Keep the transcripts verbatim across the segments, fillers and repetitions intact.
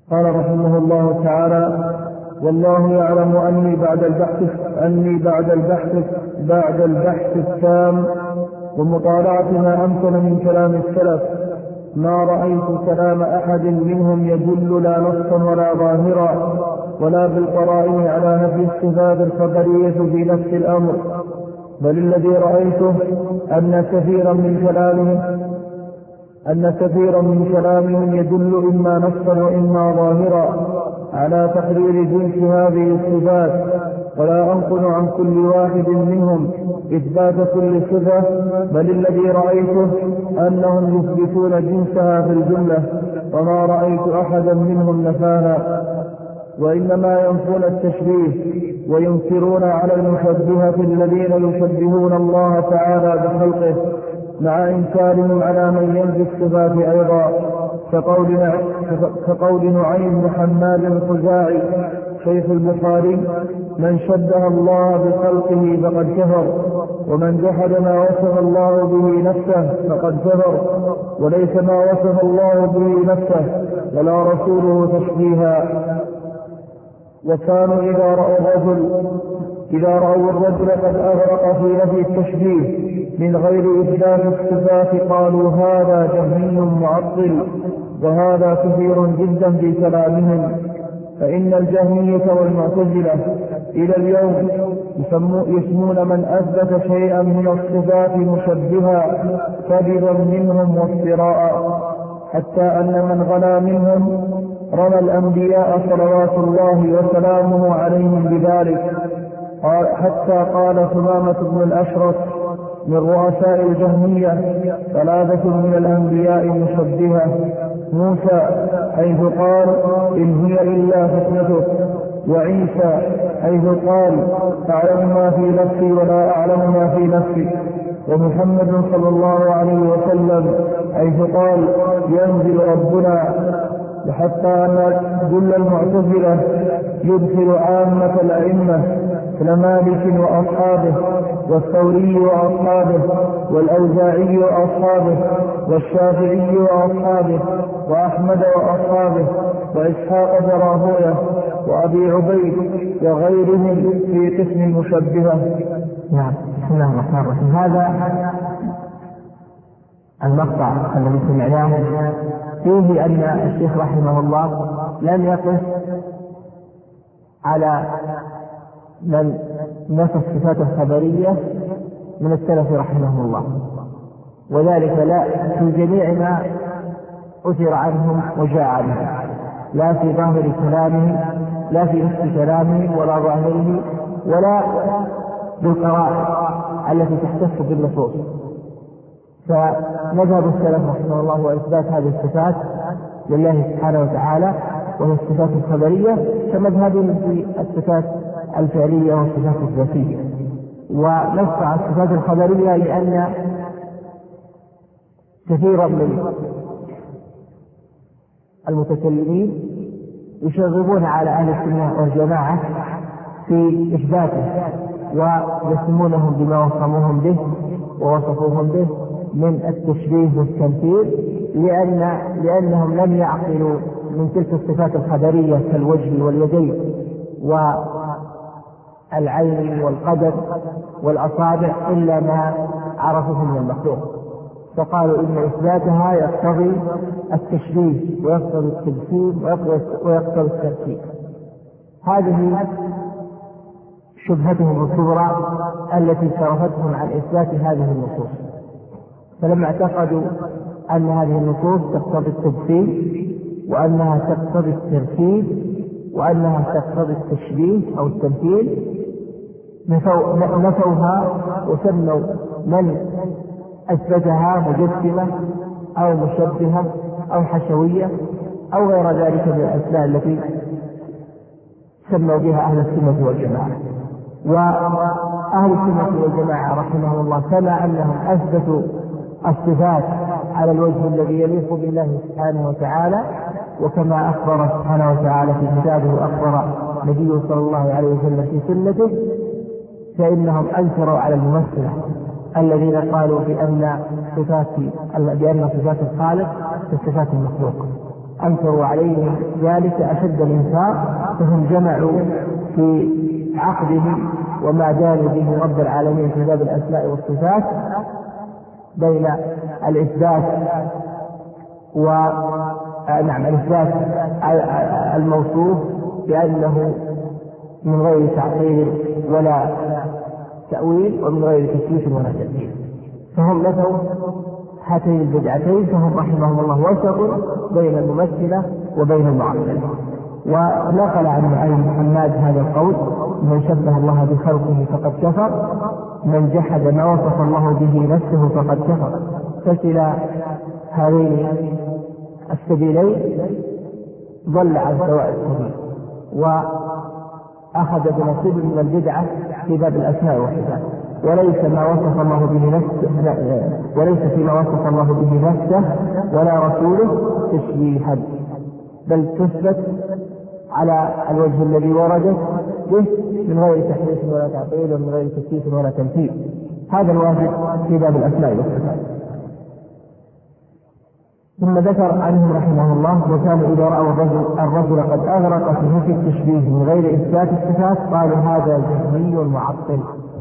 قال رحمه الله تعالى: والله يعلم أني بعد البحث أني بعد البحث بعد البحث التام ومطالعة ما أمكن من كلام السلف ما رأيت كلام أحد منهم يدل لا نصا ولا ظاهرا ولا بالقرائن على نفي الصفات الخبرية في نفس الأمر، بل الذي رأيته أن كثيرا من كلامهم أن كثيرا من كلامهم يدل إما نصا وإما ظاهرا على تقرير جنس هذه الصفات، ولا أنقل عن كل واحد منهم إثبات كل صفة، بل الذي رأيته أنهم يثبتون جنسها في الجملة، وما رأيت أحدا منهم نفاها، وإنما ينفون التشبيه وينكرون على المشبهة الذين يشبهون الله تعالى بخلقه، مع إنكارهم على من ينفي الصفات أيضا، كقول نعيم بن حماد الخزاعي شيخ البخاري: من شبه الله بخلقه فقد كفر، ومن جحد ما وصف الله به نفسه فقد كفر، وليس ما وصف الله به نفسه ولا رسوله تشبيها. وكانوا إذا رأوا الرجل إذا رأوا الرجل قد أغرق في نفي التشبيه من غير إثبات الصفات قالوا هذا جهمي معطل، وهذا كثير جدا في كلامهم، فإن الجهمية والمعتزلة إلى اليوم يسمون من أثبت شيئا من الصفات مشبها كذبا منهم وافتراء، حتى أن من غلا منهم رمى الأنبياء صلوات الله وسلامه عليهم بذلك، حتى قال ثمامة بن الأشرف من رؤساء الجهمية: ثلاثة من الأنبياء مشبهة، موسى حيث قال إن هي إلا فتنتك، وعيسى حيث قال أعلم ما في نفسي ولا أعلم ما في نفسي، ومحمد صلى الله عليه وسلم حيث قال ينزل ربنا، وحتى أن كل المعتزلة يدخل عامة الأئمة كمالك وأصحابه والثوري وأصحابه والأوزاعي وأصحابه والشافعي وأصحابه وأحمد وأصحابه وإسحاق بن راهويه وأبي عبيد وغيرهم في قسم المشبهة. نعم. بسم الله الرحمن الرحيم. هذا المقطع الذي سمعناه فيه أن الشيخ رحمه الله لم يقف على من نفى الصفات الخبرية من السلف رحمه الله، وذلك لا في جميع ما أثر عنهم وجاء عنهم، لا في ظاهر كلامه لا في نفس كلامه ولا ظاهره ولا بالقرائن التي تحتف بالنصوص. فمذهب السلف رحمه الله هو إثبات هذه الصفات لله سبحانه وتعالى وهي الصفات الخبرية، كمذهب في الصفات الفعلية والصفات الذاتية. ونصع الصفات الخبرية لأن كثيرا من المتكلمين يشغبون على أهل السنة والجماعة في إثباته ويسمونهم بما وصموهم به ووصفوهم به من التشبيه والتمثيل، لأن لأنهم لم يعقلوا من تلك الصفات الخبرية كالوجه واليدين والعين والقدر والأصابع إلا ما عرفوه من المخلوق، فقالوا إن إثباتها يقتضي التشبيه ويقتضي التمثيل ويقتضي التركيب. هذه شبهتهم الكبرى التي صرفتهم عن إثبات هذه النصوص. فلما اعتقدوا أن هذه النصوص تقتضي التمثيل وأنها تقتضي التركيب وأنها تقتضي التشبيه أو التمثيل نفوها وسموا من أثبتها مجسمة أو مشبهة أو حشوية أو غير ذلك من الأسماء التي سموا بها أهل السنة والجماعة. وأهل السنة والجماعة رحمهم الله كما أنهم أثبتوا الصفات على الوجه الذي يليق بالله سبحانه وتعالى، وكما أخبر سبحانه وتعالى في كتابه وأخبر نبيه صلى الله عليه وسلم في سنته، فإنهم أنكروا على الممثلة الذين قالوا بأن صفات بأن صفات الخالق كصفات المخلوق أنكروا عليهم ذلك أشد الإنكار، فهم جمعوا في عقده وما دانوا به رب العالمين في باب الأسماء والصفات بين الإثبات و نعم الإثبات الموصوف بأنه من غير تعطيل ولا تأويل ومن غير تكييف ولا تأويل. فهم نفوا هاتين البدعتين، فهم رحمهم الله وسط بين الممثلة وبين المعطلة. ونقل عن عن محمد هذا القول: من شبه الله بخلقه فقد كفر، من جحد ما وصف الله به نفسه فقد كفر. فكلا هذين السبيلين ضل عن سواء السبيل، وأخذ بنصيب من البدعة في باب الأسماء والصفات، وليس ما وصف الله به نفسه وليس فيما وصف الله به نفسه ولا رسوله تشبيها، بل تثبت على الوجه الذي وردت به من غير تحريف ولا تعطيل ومن غير تكييف ولا تمثيل. هذا الواجب في باب الأسماء والصفات. ثم ذكر عنهم رحمه الله: وكانوا إذا رأوا الرجل, الرجل قد أغرق في نفي التشبيه من غير إثبات الصفات قالوا هذا جهمي معطل.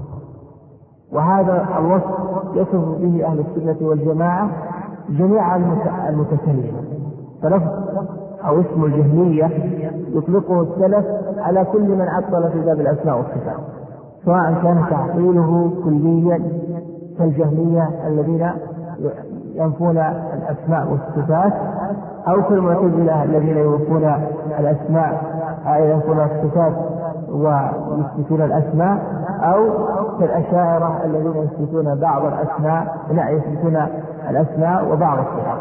وهذا الوصف يصف به أهل السنة والجماعة جميع المتكلمين. فلفظ أو اسم الجهمية يطلقه السلف على كل من عطل في باب الأسماء والصفات، سواء كان تعطيله كليا كالجهمية الذين ينفون الأسماء والصفات، أو كالمعتزلة الذين ينفون الأسماء ينفون الصفات ويثبتون الأسماء، أو كالأشاعرة الذين يثبتون بعض الأسماء لا يثبتون الأسماء وبعض الصفات.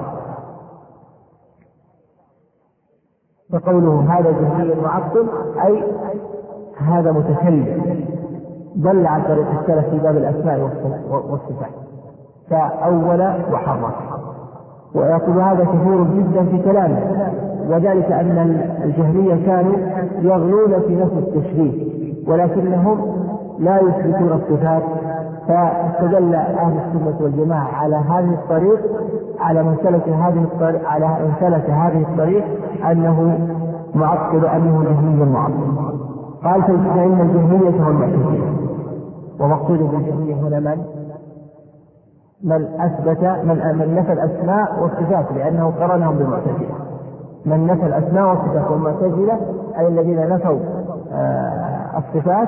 فقوله هذا جهمي معطل أي هذا متكلم دل على طريق السلف في باب الأسماء والصفات، فأول وحرف. ويقول هذا كثير جدا في كلامه، وذلك أن الجهمية كانوا يغلون في نفس التشبيه ولكنهم لا يثبتون الصفات. فاستدل أهل السنة والجماعة على هذه الطريق على من سلك هذه الطريق على من سلك هذه الطريق أنه معطل أنه جهمي معطل. قال: فإن الجهمية هم المعتزلة. ومقصود بالجهمية هنا من من أثبت من, من نفى الأسماء والصفات، لأنه قرنهم بالمعتزلة. من نفى الأسماء والصفات والمعتزلة أي الذين نفوا آه الصفات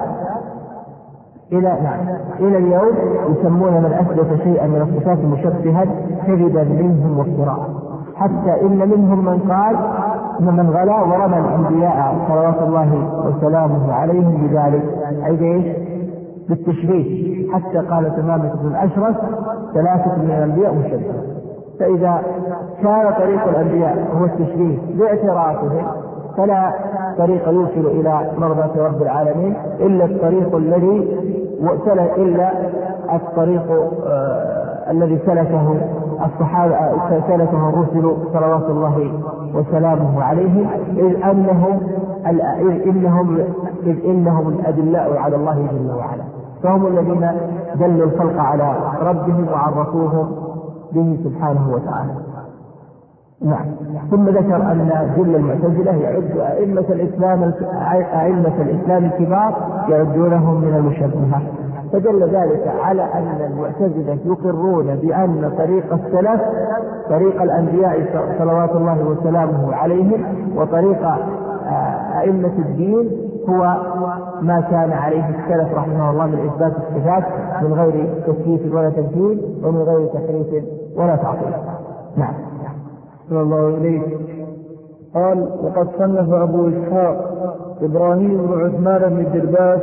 إلى نعم إلى اليوم يسمون من أثبت شيئا من الصفات مشبها كذبا منهم وافتراء، حتى إن منهم من قال من غلا ورمى الأنبياء صلوات الله وسلامه عليهم بذلك، أي ايش؟ بالتشبيه، حتى قال تمامة بن الأشرف: ثلاثة من الأنبياء مشبهة. فإذا كان طريق الأنبياء هو التشبيه باعترافهم فلا طريق يوصل إلى مرضاة رب العالمين إلا الطريق الذي إلا الطريق آه الذي سلكه الصحابة سلكه الرسل صلوات الله وسلامه عليهم، إذ أنهم إذ إنهم إذ إنهم الأدلاء على الله جل وعلا، فهم الذين دلوا الخلق على ربهم وعرفوهم به سبحانه وتعالى. نعم. ثم ذكر أن جل المعتزلة يعد أئمة الإسلام أئمة الإسلام الكبار يعدونهم من المشبهة، فدل ذلك على أن المعتزلة يقرون بأن طريق السلف طريق الأنبياء صلوات الله وسلامه عليهم وطريق أئمة الدين هو ما كان عليه السلف رحمه الله من إثبات الصفات من غير تكييف ولا تمثيل ومن غير تحريف ولا تعطيل. نعم. صلى الله عليه. قال: وقد صنف أبو إسحاق إبراهيم بن عثمان بن الدرباس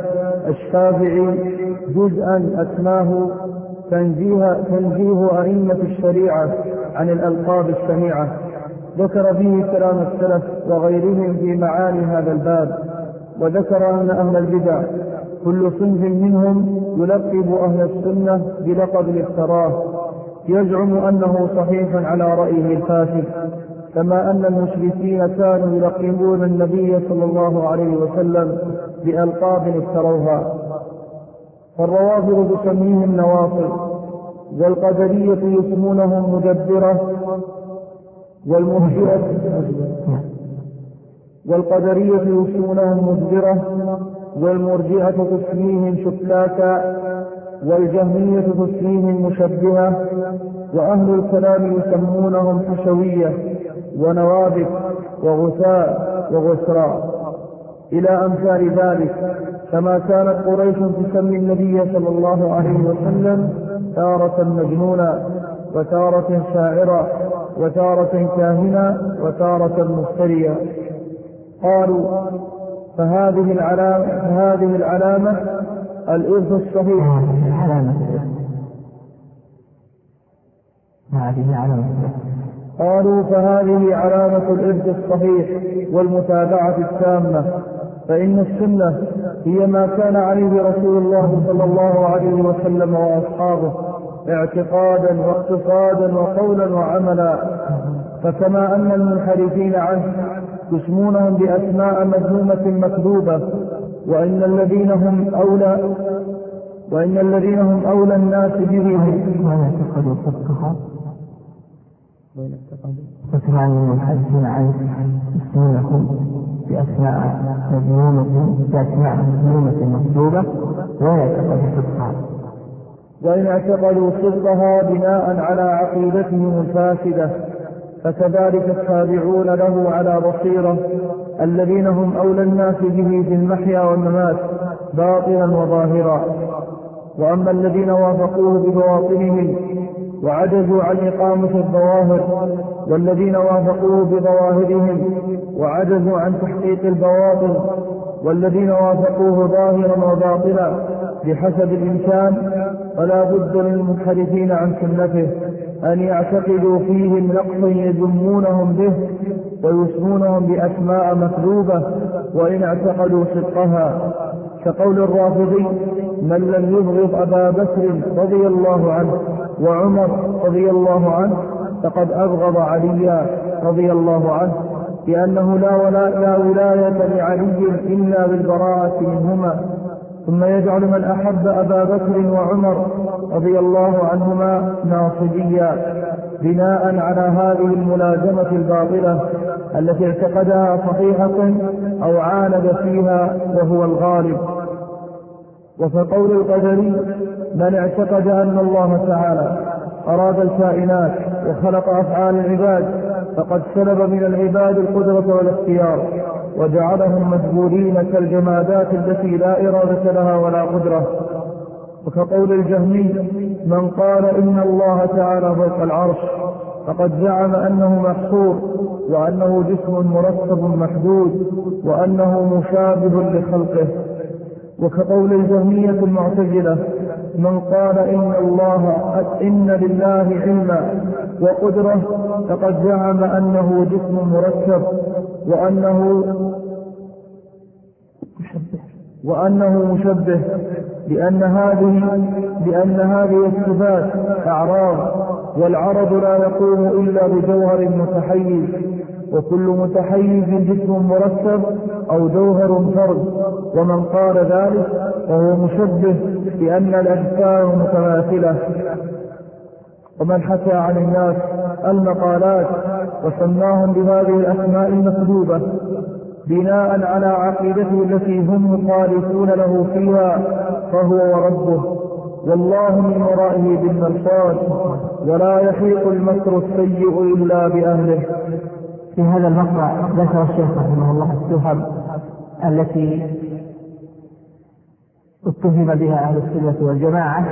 الشافعي جزءا أسماه تنزيه, تنزيه أئمة الشريعة عن الألقاب السميعة، ذكر فيه كلام السلف وغيرهم في معاني هذا الباب، وذكر أن أهل البدع كل صنف منهم يلقب أهل السنة بلقب افتراه يزعم أنه صحيح على رأيه الفاسد، كما أن المشركين كانوا يلقبون النبي صلى الله عليه وسلم بألقاب افتروها. فالروافض تسميهم نواصب، والقدرية يسمونهم مدبرة، والمرجئة والقدرية يسمونهم مدبرة، والمرجئة تسميهم شكاكا، والجهمية تسميهم مشبهة، وأهل الكلام يسمونهم حشوية ونوابك وغثاء وغسراء إلى أمثال ذلك. كما كانت قريش تسمي النبي صلى الله عليه وسلم تارة مجنونا، وتارة شاعرا، وتارة كاهنا، وتارة مفتريا. قالوا فهذه العلامة فهذه العلامة الإرث الصحيح. هذه علامة قالوا فهذه علامة الإرث الصحيح والمتابعة التامة، فإن السنة هي ما كان عليه رسول الله صلى الله عليه وسلم وأصحابه اعتقادا واقتصادا وقولا وعملا. فكما أن المنحرفين عنه يسمونهم بأسماء مذمومة مكذوبة، وإن الذين هم أولى وإن الذين هم أولى الناس به ويعتقدوا صدقها فكما أن المنحرفين عنه يسمونهم بأسماء مذمومة بأسماء مذمومة مكذوبة ويعتقدوا صدقها وإن اعتقدوا صدقها بناء على عقيدتهم الفاسدة، فكذلك التابعون له على بصيرة الذين هم أولى الناس به في المحيا والممات باطنا وظاهرا. وأما الذين وافقوه ببواطنهم وعجزوا عن إقامة الظواهر، والذين وافقوه بظواهرهم وعجزوا عن تحقيق البواطن، والذين وافقوه ظاهرا وباطنا بحسب الإمكان، فلا بد للمنحرفين عن سنته أن يعتقدوا فيهم نقصا يذمونهم به ويسمونهم بأسماء مكذوبة وإن اعتقدوا صدقها، كقول الرافضي: من لم يبغض أبا بكر رضي الله عنه وعمر رضي الله عنه فقد أبغض عليا رضي الله عنه، لأنه لا ولاية, لا ولاية لعلي إلا بالبراءة منهما. ثم يجعل من أحب أبا بكر وعمر رضي الله عنهما ناصبيا، بناء على هذه الملازمة الباطلة التي اعتقدها صحيحة أو عاند فيها وهو الغالب. وفقول القدري: من اعتقد أن الله تعالى أراد الكائنات وخلق أفعال العباد فقد سلب من العباد القدرة والاختيار وجعلهم مجبورين كالجمادات التي لا إرادة لها ولا قدرة. وكقول الجهمي: من قال إن الله تعالى فوق العرش فقد زعم أنه محصور، وأنه جسم مركب محدود، وأنه مشابه لخلقه. وكقول الجهمية المعتزلة: من قال إن الله إن لله علما وقدرة فقد زعم أنه جسم مركب، وأنه وأنه مشبه، لأن هذه لأن هذه الصفات أعراض، والعرض لا يقوم إلا بجوهر متحيز، وكل متحيز جسم مركب أو جوهر فرد. ومن قال ذلك فهو مشبه، لأن الأجسام متماثلة. ومن حكى عن الناس المقالات وسماهم بهذه الأسماء المكذوبة بناء على عقيدته التي هم مخالفون له فيها فهو وربه، والله من ورائه بالمرصاد، ولا يحيق المكر السيء إلا بأهله. في هذا المقطع ذكر الشيخ رحمه الله التهم التي اتهم بها أهل السنة والجماعة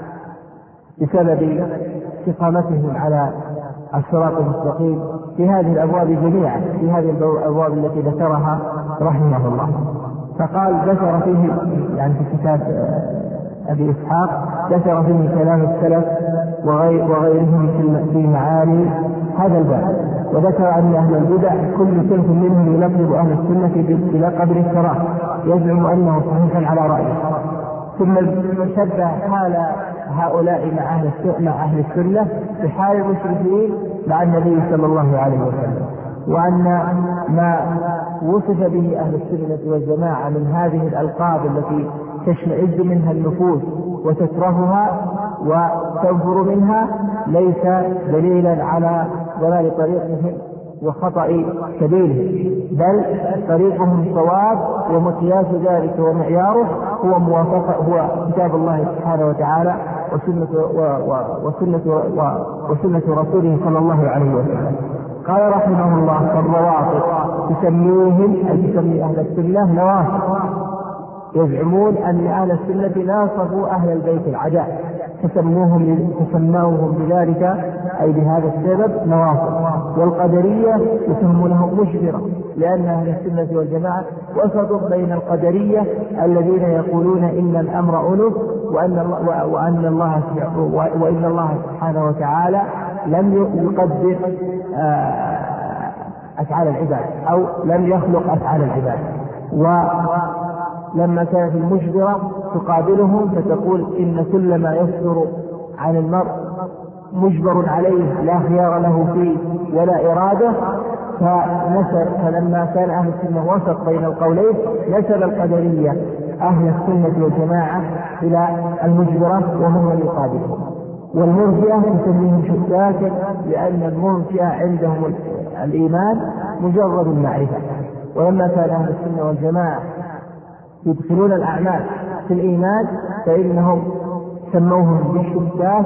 بسبب استقامتهم على الصراط المستقيم في هذه الأبواب جميعا، في هذه الأبواب التي ذكرها رحمه الله. فقال ذكر فيه يعني في كتاب أبي إسحاق ذكر فيه كلام السلف وغيرهم في معاني هذا الباب، وذكر أن أهل البدع كل صنف منهم يلقب أهل السنة بلقب الكرامة يزعم أنه صحيح على رأيه، ثم شبه حال هؤلاء مع أهل مع أهل السنة بحال المشركين مع النبي صلى الله عليه وسلم، وأن ما وصف به أهل السنة والجماعة من هذه الألقاب التي تشمئز منها النفوس وتكرهها وتنفر منها ليس دليلا على ضلال طريقهم وخطأ سبيلهم، بل طريقهم صواب، ومقياس ذلك ومعياره هو موافقة هو كتاب الله سبحانه وتعالى وسنة, وسنة, وسنة رسوله صلى الله عليه وسلم. قال رحمه الله: فالروافض تسميهم أي تسمي أهل السنة نوافض، يزعمون أن أهل السنة ناصبوا أهل البيت العداء، تسموهم تسموهم بذلك أي بهذا السبب نوافض. والقدرية يسمونهم مجبرة، لأن أهل السنة والجماعة وسط بين القدرية الذين يقولون إن الأمر أنف، وأن الله وأن الله وإن الله سبحانه وتعالى لم يقدر أفعال العباد أو لم يخلق أفعال العباد. ولما كانت المجبرة تقابلهم فتقول إن كل ما يصدر عن المرء مجبر عليه لا خيار له فيه ولا إرادة. فنسب فلما كان أهل السنة وسط بين القولين نسب القدرية أهل السنة والجماعة إلى المجبرة وهم من يقابلهم. والمرجئة تسميهم شكاكا، لأن المرجئة عندهم الإيمان مجرد المعرفة. ولما كان أهل السنة والجماعة يدخلون الأعمال في الإيمان فإنهم سموهم بالشكاك،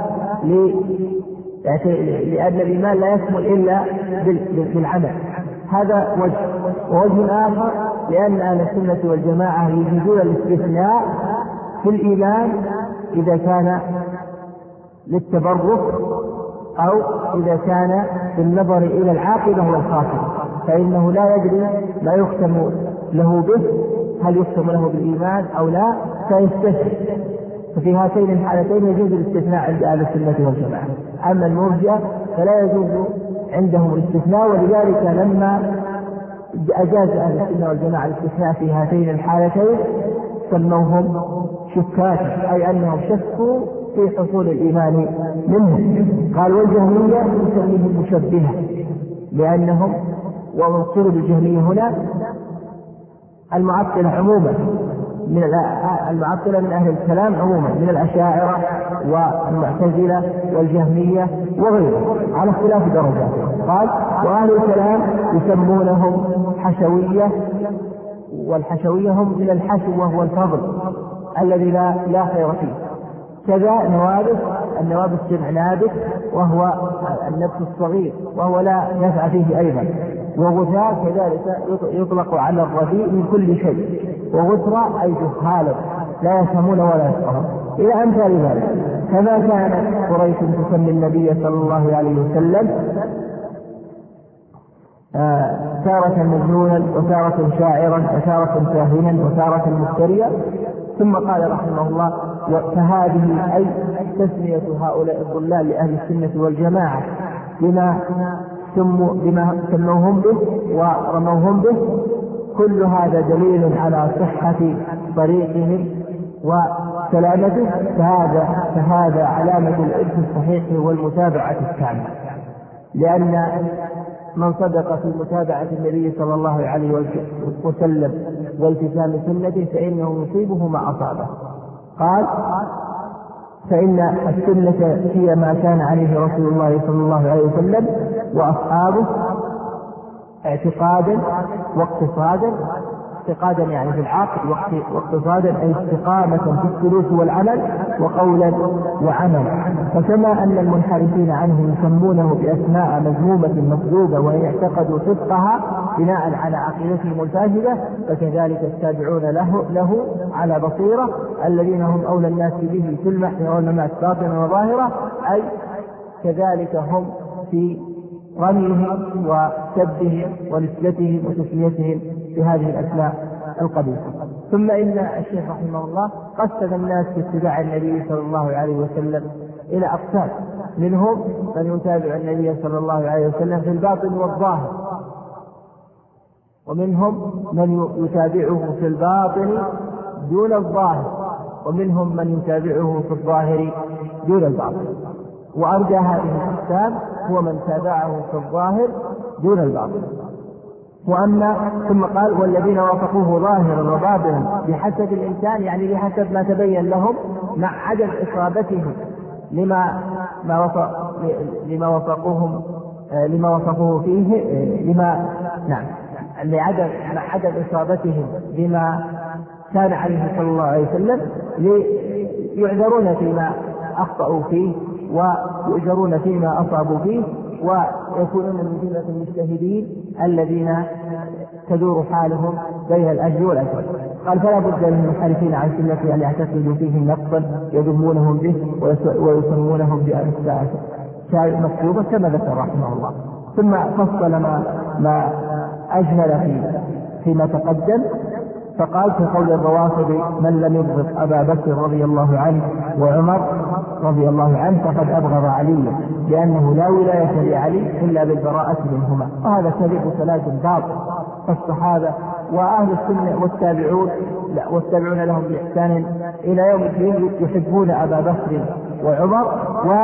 لأن الإيمان لا يكمل إلا بالعمل. هذا وجه. ووجه آخر لأن أهل السنة والجماعة يجيزون الاستثناء في الإيمان إذا كان للتبرك أو إذا كان بالنظر إلى العاقبة والخاتمة، فإنه لا يدري ما يختم له به، هل يختم له بالإيمان أو لا، فيستثني. ففي هاتين الحالتين يجوز الاستثناء عند أهل السنة والجماعة. أما المرجئة فلا يجوز عندهم الاستثناء، ولذلك لما أجاز أهل السنة والجماعة الاستثناء في هاتين الحالتين سموهم شكاكا، أي أنهم شكوا في حصول الإيمان منهم. قال: والجهمية يسميهم مشبهة، لأنهم ومقصود بالجهمية هنا المعطلة عموما، من المعطلة من أهل الكلام عموما، من الأشاعرة والمعتزلة والجهمية وغيرهم على اختلاف درجات. قال: وأهل الكلام يسمونهم حشوية، والحشوية هم من الحشو وهو الفضل الذي لا, لا خير فيه. كذا نوابس، النوابس جمع نابت وهو النبت الصغير وهو لا نفع فيه أيضا. وغثاء كذلك يطلق على الرديء من كل شيء، وغثرة أي جهالا لا يفهمون ولا يفقهون، إلى أمثال ذلك. كما كانت قريش تسمي النبي صلى الله عليه وسلم آه تارة مجنونا وتارة شاعرا وتارة كاهنا وتارة مفتريا. ثم قال رحمه الله: فهذه أي تسمية هؤلاء الضلال لأهل السنة والجماعة بما سموا بما سموهم به ورموهم به، كل هذا دليل على صحة طريقهم وسلامته، فهذا فهذا علامة الإرث الصحيح والمتابعة الكاملة. لأن من صدق في متابعة النبي صلى الله عليه وسلم والتزام سنته فإنه يصيبه ما أصابه. قال: فإن السنة هي ما كان عليه رسول الله صلى الله عليه وسلم وأصحابه اعتقادا واقتصادا، اعتقادا يعني في العقل، واقتصادا أي استقامة في السلوك والعمل وقولا وعملا. فكما أن المنحرفين عنه يسمونه بأسماء مذمومة مكذوبة وإن اعتقدوا صدقها بناء على عقيدتهم الفاسدة، فكذلك التابعون له, له على بصيرة الذين هم أولى الناس به في المحن والممات باطنا وظاهرة، أي كذلك هم في رميهم وسبهم ونسبتهم وتسميتهم بهذه الأسماء القبيحة. ثم إن الشيخ رحمه الله قسم الناس في اتباع النبي صلى الله عليه وسلم إلى أقسام، منهم من يتابع النبي صلى الله عليه وسلم في الباطن والظاهر، ومنهم من يتابعه في الباطن دون الظاهر، ومنهم من يتابعه في الظاهر دون الباطن. وأرجى هذه الأقسام هو من تابعه في الظاهر دون الباطن. وأما ثم قال: والذين وافقوه ظاهرا وباطنا بحسب الإنسان، يعني بحسب ما تبين لهم مع عدم إصابتهم لما ما وفق لما وفقوهم لما وصفوه فيه لما نعم لعدم عدم إصابتهم بما كان عليه صلى الله عليه وسلم، ليعذرون فيما أخطأوا فيه ويؤجرون فيما أصابوا فيه، ويكونون من جملة المجتهدين الذين تدور حالهم بين الأجر والأجر. قال فلا بد للمنحرفين عن سنته أن يعتقدوا فيهم نقصا يذمونهم به ويسمونهم بأشياء مكتوبة كما ذكر رحمه الله. ثم فصل ما ما أجمل في فيما تقدم، فقال في قول الروافض من لم يبغض أبا بكر رضي الله عنه وعمر رضي الله عنه فقد أبغض عليا، لأنه لا ولاية لعلي إلا بالبراءة منهما. وهذا كذب وثلاث باطل. فالصحابة وأهل السنة والتابعون لا والتابعون لهم بإحسان إلى يوم الدين يحبون أبا بكر وعمر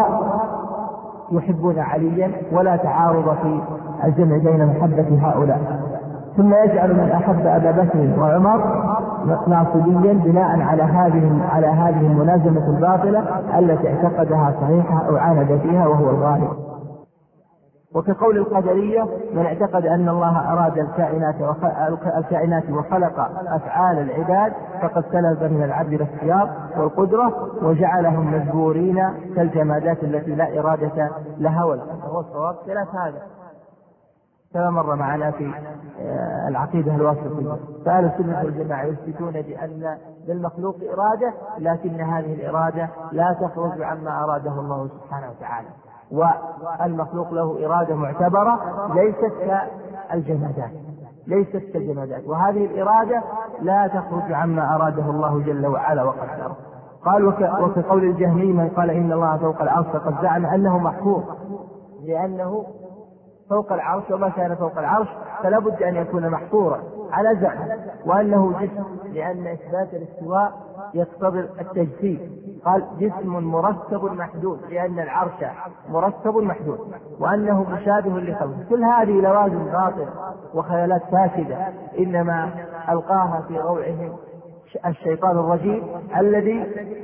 ويحبون عليا، ولا تعارض في الجمع بين محبة هؤلاء. ثم يجعل من أحب أبا بكر وعمر ناصبيا بناء على هذه على هذه الملازمة الباطلة التي اعتقدها صحيحة أو عاند فيها وهو الغالب. وكقول القدرية من اعتقد أن الله أراد الكائنات الكائنات وخلق أفعال العباد فقد سلب من العبد الاختيار والقدرة وجعلهم مجبورين كالجمادات التي لا إرادة لها. وهو الصواب خلاف هذا كما مر معنا في العقيدة الواسطية. فأهل السنة والجماعة يثبتون بأن للمخلوق إرادة، لكن هذه الإرادة لا تخرج عما أراده الله سبحانه وتعالى، والمخلوق له إرادة معتبرة ليست كالجمادات ليست كالجمادات وهذه الإرادة لا تخرج عما أراده الله جل وعلا وقدره. قال وكقول الجهمي من قال إن الله فوق العرش فقد زعم أنه محفوظ، لأنه فوق العرش وما كان فوق العرش فلا بد أن يكون محصورا على زعم، وأنه جسم لأن إثبات الاستواء يقتضي التجسيد. قال جسم مركب محدود لأن العرش مركب محدود، وأنه مشابه لخلقه. كل هذه لوازم باطلة وخيالات فاسدة إنما ألقاها في روعهم الشيطان الرجيم الذي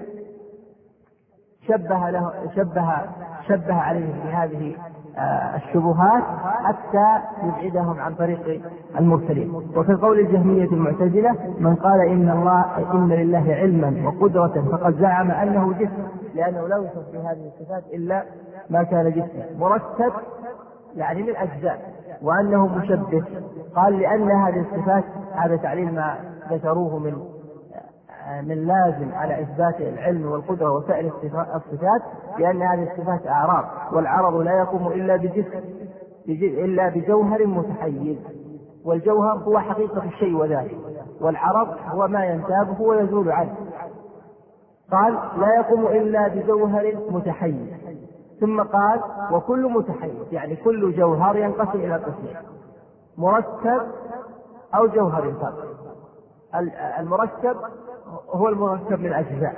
شبه له شبه شبه عليهم بهذه الشبهات حتى يبعدهم عن طريق المرسلين. وفي قول الجهمية المعتزلة من قال إن الله إن لله علما وقدرة فقد زعم أنه جسم، لأنه لا يوصف في هذه الصفات إلا ما كان جسما مركب يعني من أجزاء، وأنه مشبه. قال لأن هذه الصفات هذا تعليل ما ذكروه من من لازم على إثبات العلم والقدرة وسائر الصفات، لأن هذه الصفات أعراض، والعرض لا يقوم إلا بجسم إلا بجوهر متحيز، والجوهر هو حقيقة الشيء وذاته، والعرض هو ما ينتابه ويزول عنه. قال لا يقوم إلا بجوهر متحيز. ثم قال وكل متحيز يعني كل جوهر ينقسم إلى قسمين، مركب أو جوهر فرد. المركب هو المركب من أجزاء،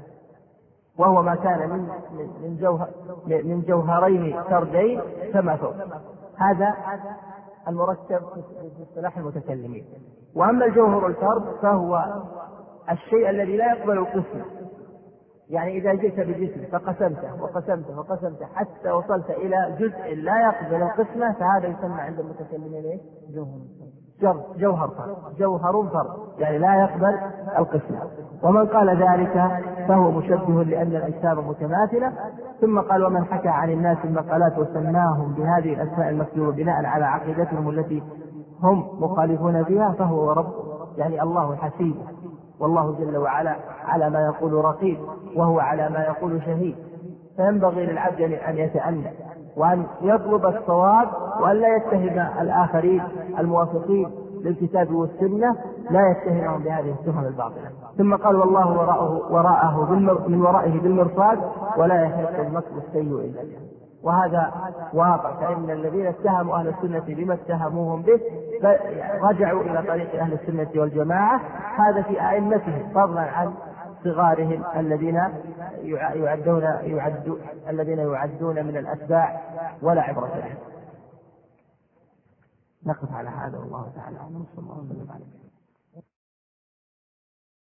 وهو ما كان من من جوهر من جوهرين فردين كما فوق، هذا المركب في اصطلاح المتكلمين. وأما الجوهر الفرد فهو الشيء الذي لا يقبل القسم، يعني إذا جئت بجسم فقسمته وقسمته وقسمته حتى وصلت إلى جزء لا يقبل القسمة، فهذا يسمى عند المتكلمين إيه؟ جوهر فرد جوهر فرد يعني لا يقبل القسمة. ومن قال ذلك فهو مشبه لأن الأجسام متماثلة. ثم قال ومن حكى عن الناس المقالات وسماهم بهذه الأسماء المكتوبة بناء على عقيدتهم التي هم مخالفون فيها فهو رب يعني الله حسيب، والله جل وعلا على ما يقول رقيب، وهو على ما يقول شهيد. فينبغي للعبد أن يتأنى وأن يطلب الصواب وأن لا يتهم الآخرين الموافقين للكتاب والسنة لا يتهمهم بهذه التهم الباطلة. ثم قال والله وراءه, وراءه من ورائه بالمرصاد ولا يحق المكر السيء إلا به. وهذا واقع، فإن الذين اتهموا أهل السنة بما اتهموهم به رجعوا إلى طريق أهل السنة والجماعة، هذا في أئمتهم فضلا عن صغارهم الذين يعدون يعدون الذين يعدون من الأتباع ولا عبرة لهم. نقف على هذا والله تعالى أعلم. صلى الله عليه وسلم.